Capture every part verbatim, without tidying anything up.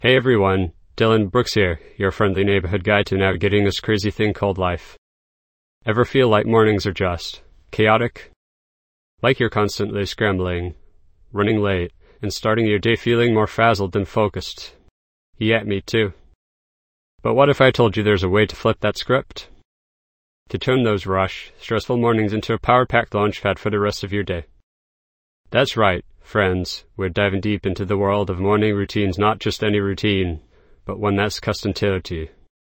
Hey everyone, Dylan Brooks here, your friendly neighborhood guide to navigating this crazy thing called life. Ever feel like mornings are just chaotic? Like you're constantly scrambling, running late, and starting your day feeling more frazzled than focused? Yeah, me too. But what if I told you there's a way to flip that script? To turn those rush, stressful mornings into a power-packed launchpad for the rest of your day. That's right, friends, we're diving deep into the world of morning routines, not just any routine, but one that's custom tailored to you.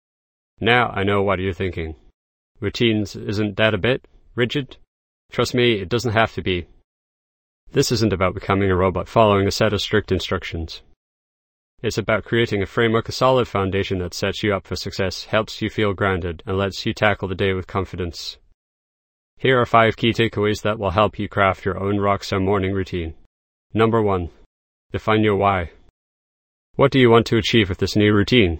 Now I know what you're thinking. Routines, isn't that a bit rigid? Trust me, it doesn't have to be. This isn't about becoming a robot following a set of strict instructions. It's about creating a framework, a solid foundation that sets you up for success, helps you feel grounded, and lets you tackle the day with confidence. Here are five key takeaways that will help you craft your own rockstar morning routine. Number one, define your why. What do you want to achieve with this new routine?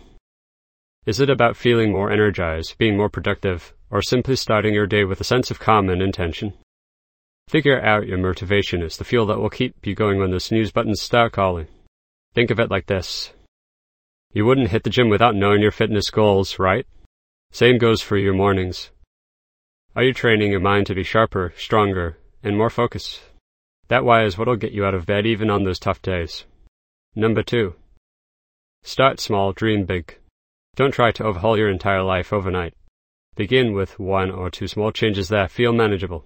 Is it about feeling more energized, being more productive, or simply starting your day with a sense of calm and intention? Figure out your motivation. It's the fuel that will keep you going when the snooze buttons start calling. Think of it like this. You wouldn't hit the gym without knowing your fitness goals, right? Same goes for your mornings. Are you training your mind to be sharper, stronger, and more focused? That why is what'll get you out of bed even on those tough days. Number two. Start small, dream big. Don't try to overhaul your entire life overnight. Begin with one or two small changes that feel manageable.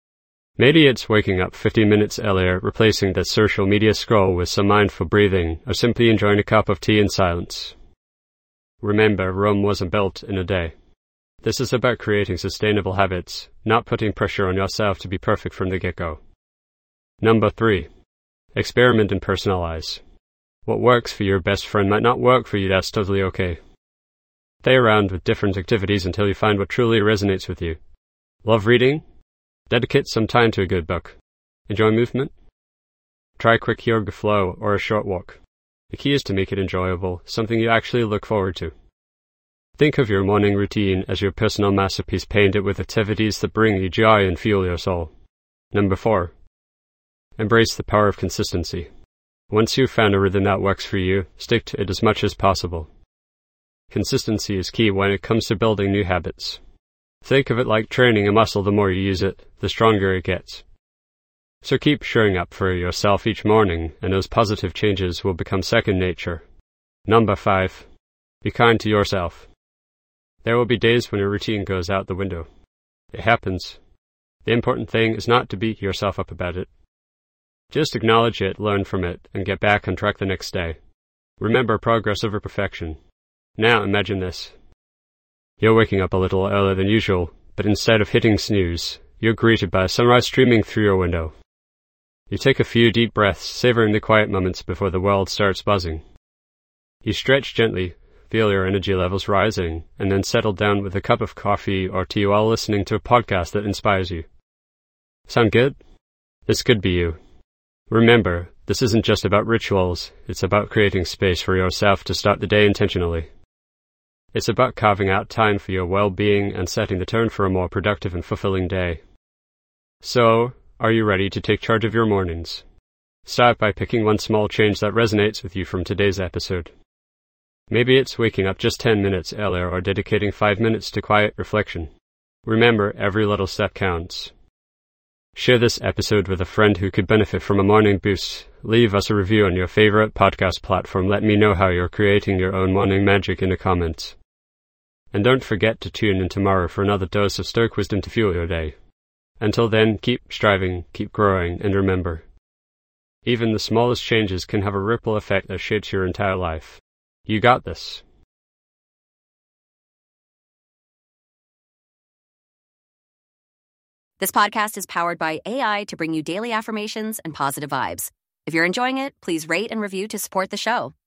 Maybe it's waking up fifteen minutes earlier, replacing that social media scroll with some mindful breathing, or simply enjoying a cup of tea in silence. Remember, Rome wasn't built in a day. This is about creating sustainable habits, not putting pressure on yourself to be perfect from the get-go. Number three. Experiment and personalize. What works for your best friend might not work for you. That's totally okay. Play around with different activities until you find what truly resonates with you. Love reading? Dedicate some time to a good book. Enjoy movement? Try a quick yoga flow or a short walk. The key is to make it enjoyable, something you actually look forward to. Think of your morning routine as your personal masterpiece. Paint it with activities that bring you joy and fuel your soul. Number four. Embrace the power of consistency. Once you've found a rhythm that works for you, stick to it as much as possible. Consistency is key when it comes to building new habits. Think of it like training a muscle. The more you use it, the stronger it gets. So keep showing up for yourself each morning, and those positive changes will become second nature. Number five. Be kind to yourself. There will be days when your routine goes out the window. It happens. The important thing is not to beat yourself up about it. Just acknowledge it, learn from it, and get back on track the next day. Remember, progress over perfection. Now imagine this. You're waking up a little earlier than usual, but instead of hitting snooze, you're greeted by sunrise streaming through your window. You take a few deep breaths, savoring the quiet moments before the world starts buzzing. You stretch gently, feel your energy levels rising, and then settle down with a cup of coffee or tea while listening to a podcast that inspires you. Sound good? This could be you. Remember, this isn't just about rituals, it's about creating space for yourself to start the day intentionally. It's about carving out time for your well-being and setting the tone for a more productive and fulfilling day. So, are you ready to take charge of your mornings? Start by picking one small change that resonates with you from today's episode. Maybe it's waking up just ten minutes earlier or dedicating five minutes to quiet reflection. Remember, every little step counts. Share this episode with a friend who could benefit from a morning boost. Leave us a review on your favorite podcast platform. Let me know how you're creating your own morning magic in the comments. And don't forget to tune in tomorrow for another dose of Stoic wisdom to fuel your day. Until then, keep striving, keep growing, and remember, even the smallest changes can have a ripple effect that shapes your entire life. You got this. This podcast is powered by A I to bring you daily affirmations and positive vibes. If you're enjoying it, please rate and review to support the show.